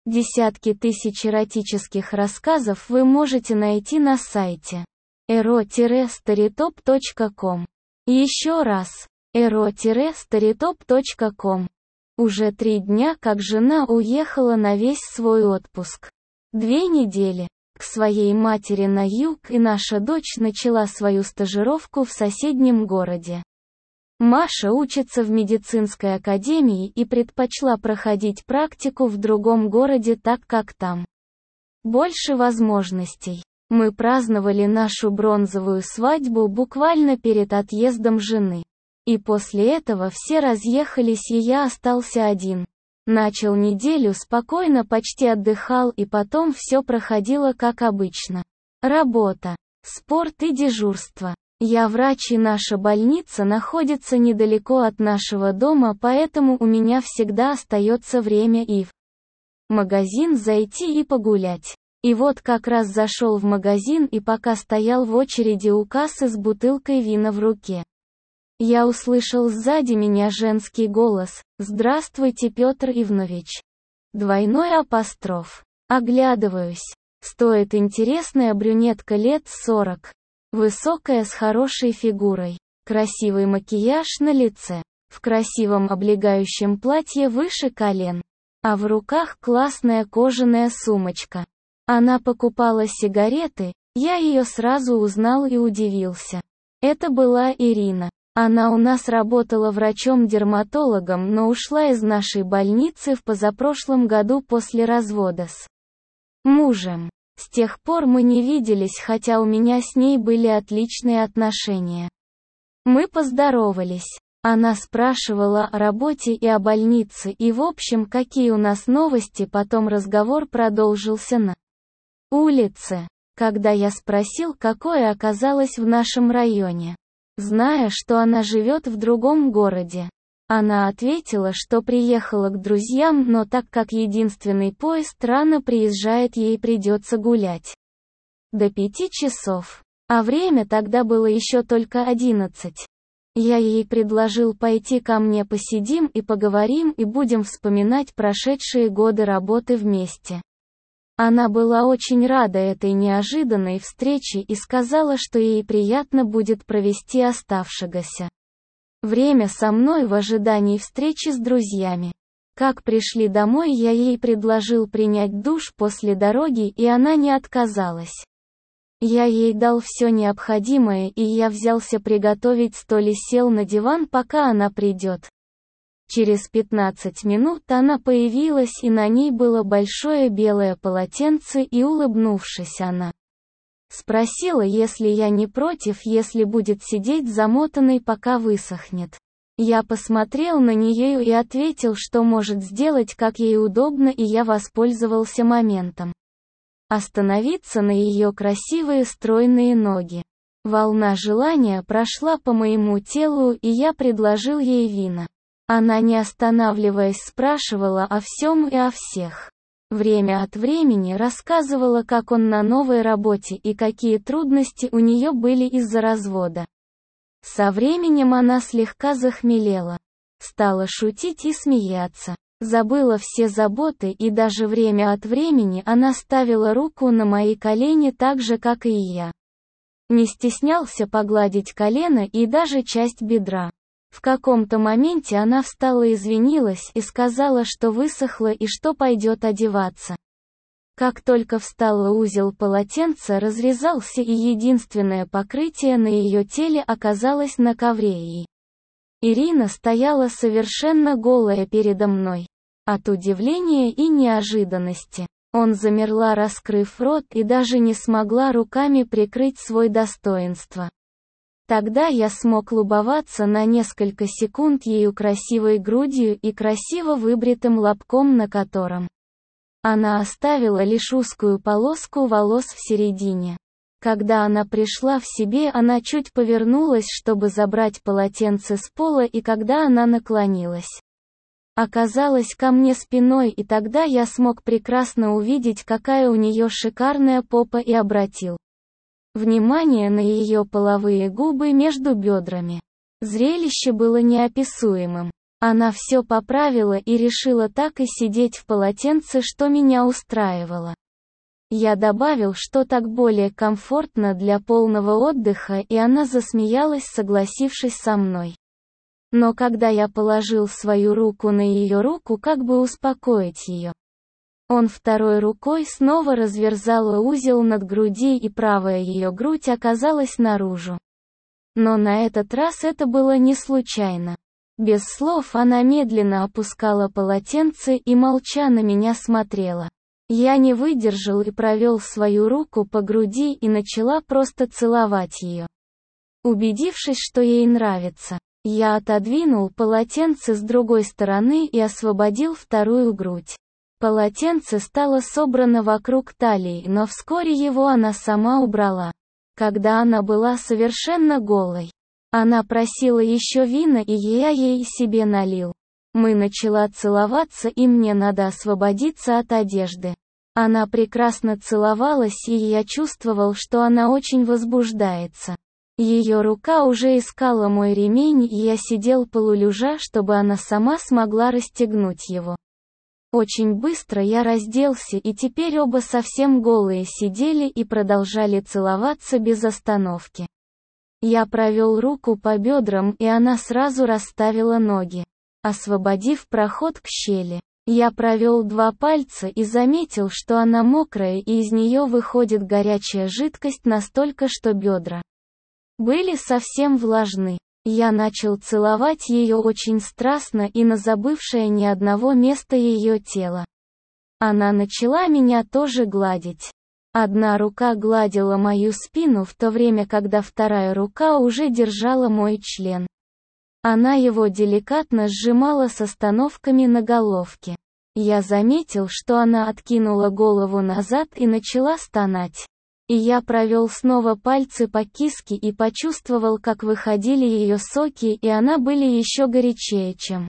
Десятки тысяч эротических рассказов вы можете найти на сайте ero-storytop.com. Еще раз, ero-storytop.com. Уже 3 дня, как жена уехала на весь свой отпуск. 2 недели к своей матери на юг, и наша дочь начала свою стажировку в соседнем городе. Маша учится в медицинской академии и предпочла проходить практику в другом городе, так как там больше возможностей. Мы праздновали нашу бронзовую свадьбу буквально перед отъездом жены. И после этого все разъехались, и я остался один. Начал неделю спокойно, почти отдыхал, и потом все проходило как обычно. Работа, спорт и дежурство. Я врач, и наша больница находится недалеко от нашего дома, поэтому у меня всегда остается время и в магазин зайти и погулять. И вот как раз зашел в магазин, и пока стоял в очереди у кассы с бутылкой вина в руке, я услышал сзади меня женский голос: «Здравствуйте, Петр Иванович». Двойной апостроф. Оглядываюсь. Стоит интересная брюнетка лет 40. Высокая, с хорошей фигурой. Красивый макияж на лице. В красивом облегающем платье выше колен. А в руках классная кожаная сумочка. Она покупала сигареты, я ее сразу узнал и удивился. Это была Ирина. Она у нас работала врачом-дерматологом, но ушла из нашей больницы в позапрошлом году после развода с мужем. С тех пор мы не виделись, хотя у меня с ней были отличные отношения. Мы поздоровались. Она спрашивала о работе и о больнице, и в общем, какие у нас новости. Потом разговор продолжился на улице, когда я спросил, какое оказалось в нашем районе, зная, что она живет в другом городе. Она ответила, что приехала к друзьям, но так как единственный поезд рано приезжает, ей придется гулять до 5 часов. А время тогда было еще только 11. Я ей предложил пойти ко мне, посидим и поговорим, и будем вспоминать прошедшие годы работы вместе. Она была очень рада этой неожиданной встрече и сказала, что ей приятно будет провести оставшееся время со мной в ожидании встречи с друзьями. Как пришли домой, я ей предложил принять душ после дороги, и она не отказалась. Я ей дал все необходимое, и я взялся приготовить стол и сел на диван, пока она придет. Через 15 минут она появилась, и на ней было большое белое полотенце, и, улыбнувшись, она спросила, если я не против, если будет сидеть замотанной, пока высохнет. Я посмотрел на нее и ответил, что может сделать, как ей удобно, и я воспользовался моментом остановиться на ее красивые стройные ноги. Волна желания прошла по моему телу, и я предложил ей вина. Она, не останавливаясь, спрашивала о всем и о всех. Время от времени рассказывала, как он на новой работе и какие трудности у нее были из-за развода. Со временем она слегка захмелела. Стала шутить и смеяться. Забыла все заботы, и даже время от времени она ставила руку на мои колени так же, как и я. Не стеснялся погладить колено и даже часть бедра. В каком-то моменте она встала, извинилась и сказала, что высохла и что пойдет одеваться. Как только встала, узел полотенца разрезался, и единственное покрытие на ее теле оказалось на ковре, и Ирина стояла совершенно голая передо мной. От удивления и неожиданности он замерла, раскрыв рот, и даже не смогла руками прикрыть свое достоинство. Тогда я смог любоваться на несколько секунд ею красивой грудью и красиво выбритым лобком, на котором она оставила лишь узкую полоску волос в середине. Когда она пришла в себе, она чуть повернулась, чтобы забрать полотенце с пола, и когда она наклонилась, оказалась ко мне спиной, и тогда я смог прекрасно увидеть, какая у нее шикарная попа, и обратил внимание на ее половые губы между бедрами. Зрелище было неописуемым. Она все поправила и решила так и сидеть в полотенце, что меня устраивало. Я добавил, что так более комфортно для полного отдыха, и она засмеялась, согласившись со мной. Но когда я положил свою руку на ее руку, как бы успокоить ее, он второй рукой снова разверзал узел над груди, и правая ее грудь оказалась наружу. Но на этот раз это было не случайно. Без слов она медленно опускала полотенце и молча на меня смотрела. Я не выдержал и провел свою руку по груди и начала просто целовать ее. Убедившись, что ей нравится, я отодвинул полотенце с другой стороны и освободил вторую грудь. Полотенце стало собрано вокруг талии, но вскоре его она сама убрала. Когда она была совершенно голой, она просила еще вина, и я ей себе налил. Мы начала целоваться, и мне надо освободиться от одежды. Она прекрасно целовалась, и я чувствовал, что она очень возбуждается. Ее рука уже искала мой ремень, и я сидел полулежа, чтобы она сама смогла расстегнуть его. Очень быстро я разделся, и теперь оба совсем голые сидели и продолжали целоваться без остановки. Я провел руку по бедрам, и она сразу расставила ноги, освободив проход к щели. Я провел 2 пальца и заметил, что она мокрая, и из нее выходит горячая жидкость настолько, что бедра были совсем влажны. Я начал целовать ее очень страстно и на забывшее ни одного места ее тела. Она начала меня тоже гладить. Одна рука гладила мою спину, в то время когда вторая рука уже держала мой член. Она его деликатно сжимала с остановками на головке. Я заметил, что она откинула голову назад и начала стонать. И я провел снова пальцы по киске и почувствовал, как выходили ее соки, и она были еще горячее, чем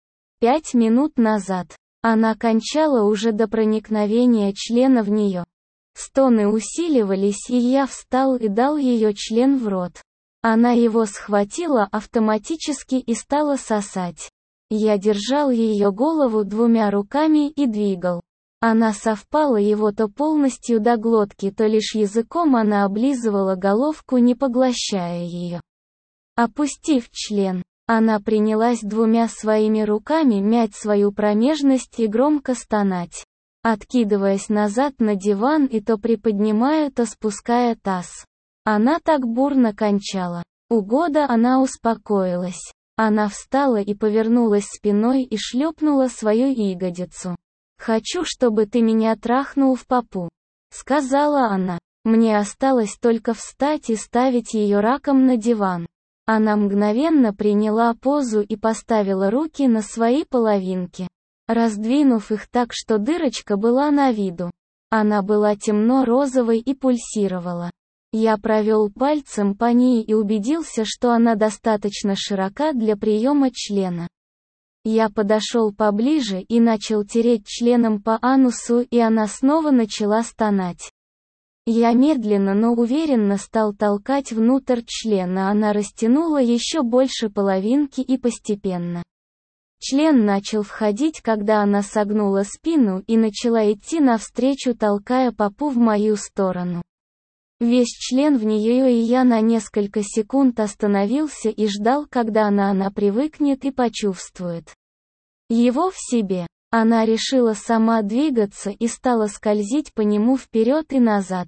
5 минут назад. Она кончала уже до проникновения члена в нее. Стоны усиливались, и я встал и дал ее член в рот. Она его схватила автоматически и стала сосать. Я держал ее голову 2 руками и двигал. Она совпала его то полностью до глотки, то лишь языком она облизывала головку, не поглощая ее. Опустив член, она принялась 2 своими руками мять свою промежность и громко стонать, откидываясь назад на диван и то приподнимая, то спуская таз. Она так бурно кончала. У Года она успокоилась. Она встала и повернулась спиной и шлепнула свою ягодицу. «Хочу, чтобы ты меня трахнул в попу», — сказала она. Мне осталось только встать и ставить ее раком на диван. Она мгновенно приняла позу и поставила руки на свои половинки, раздвинув их так, что дырочка была на виду. Она была темно-розовой и пульсировала. Я провел пальцем по ней и убедился, что она достаточно широка для приема члена. Я подошел поближе и начал тереть членом по анусу, и она снова начала стонать. Я медленно, но уверенно стал толкать внутрь члена, она растянула еще больше половинки и постепенно. Член начал входить, когда она согнула спину и начала идти навстречу, толкая попу в мою сторону. Весь член в нее, и я на несколько секунд остановился и ждал, когда она привыкнет и почувствует его в себе. Она решила сама двигаться и стала скользить по нему вперед и назад.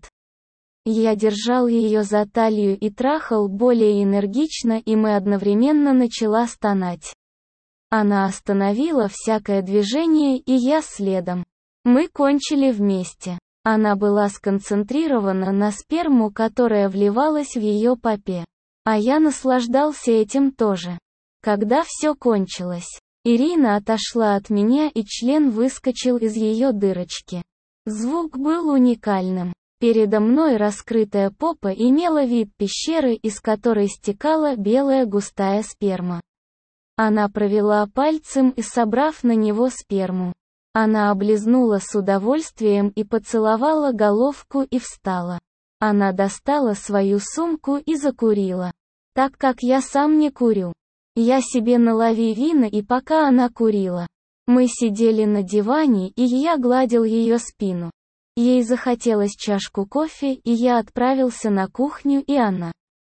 Я держал ее за талию и трахал более энергично, и мы одновременно начала стонать. Она остановила всякое движение, и я следом. Мы кончили вместе. Она была сконцентрирована на сперму, которая вливалась в ее попе. А я наслаждался этим тоже. Когда все кончилось, Ирина отошла от меня, и член выскочил из ее дырочки. Звук был уникальным. Передо мной раскрытая попа имела вид пещеры, из которой стекала белая густая сперма. Она провела пальцем и, собрав на него сперму, она облизнула с удовольствием и поцеловала головку и встала. Она достала свою сумку и закурила. Так как я сам не курю, Я себе налови вина, и пока она курила. Мы сидели на диване, и я гладил ее спину. Ей захотелось чашку кофе, и я отправился на кухню, и она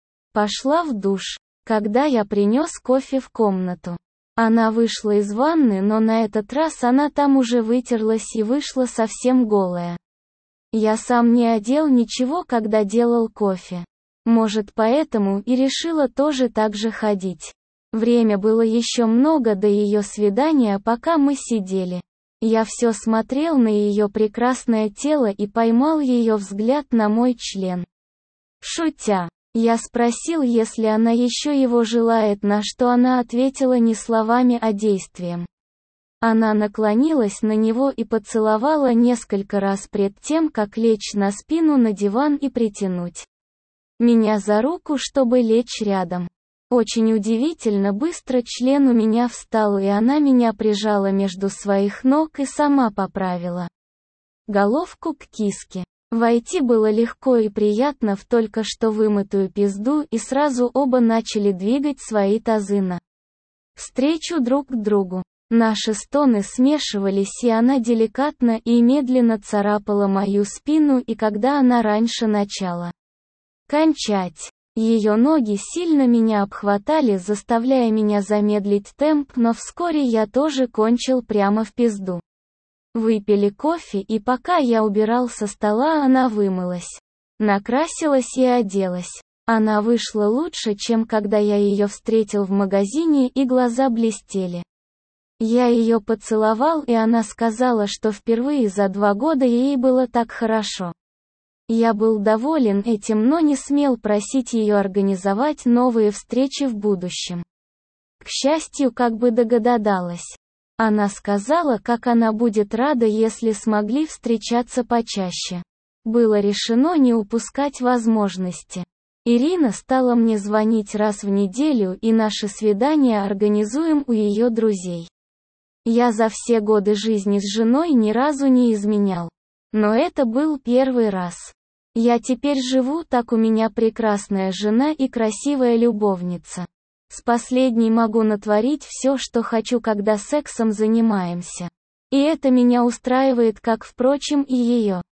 пошла в душ. Когда я принес кофе в комнату, она вышла из ванны, но на этот раз она там уже вытерлась и вышла совсем голая. Я сам не одел ничего, когда делал кофе. Может, поэтому и решила тоже так же ходить. Время было еще много до ее свидания, пока мы сидели. Я все смотрел на ее прекрасное тело и поймал ее взгляд на мой член. Шутя, я спросил, если она еще его желает, на что она ответила не словами, а действием. Она наклонилась на него и поцеловала несколько раз пред тем, как лечь на спину на диван и притянуть меня за руку, чтобы лечь рядом. Очень удивительно быстро член у меня встал, и она меня прижала между своих ног и сама поправила головку к киске. Войти было легко и приятно в только что вымытую пизду, и сразу оба начали двигать свои тазы встречу друг к другу. Наши стоны смешивались, и она деликатно и медленно царапала мою спину, и когда она раньше начала кончать, ее ноги сильно меня обхватали, заставляя меня замедлить темп, но вскоре я тоже кончил прямо в пизду. Выпили кофе, и пока я убирал со стола, она вымылась, накрасилась и оделась. Она вышла лучше, чем когда я ее встретил в магазине, и глаза блестели. Я ее поцеловал, и она сказала, что впервые за 2 года ей было так хорошо. Я был доволен этим, но не смел просить ее организовать новые встречи в будущем. К счастью, как бы догадалась. Она сказала, как она будет рада, если смогли встречаться почаще. Было решено не упускать возможности. Ирина стала мне звонить раз в неделю, и наши свидания организуем у ее друзей. Я за все годы жизни с женой ни разу не изменял. Но это был первый раз. Я теперь живу так, у меня прекрасная жена и красивая любовница. С последней могу натворить все, что хочу, когда сексом занимаемся. И это меня устраивает, как, впрочем, и ее.